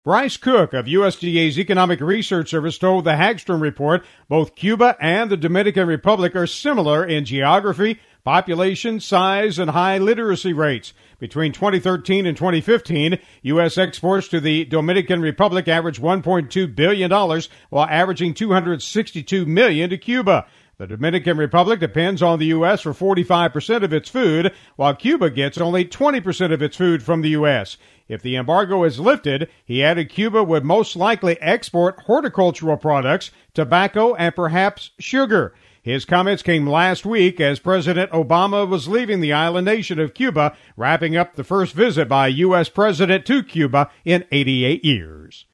Bryce Cook of USDA's Economic Research Service told the Hagstrom Report both Cuba and the Dominican Republic are similar in geography, population, size, and high literacy rates. Between 2013 and 2015, U.S. exports to the Dominican Republic averaged $1.2 billion, while averaging $262 million to Cuba. The Dominican Republic depends on the U.S. for 45% of its food, while Cuba gets only 20% of its food from the U.S. If the embargo is lifted, he added Cuba would most likely export horticultural products, tobacco, and perhaps sugar. His comments came last week as President Obama was leaving the island nation of Cuba, wrapping up the first visit by a U.S. president to Cuba in 88 years.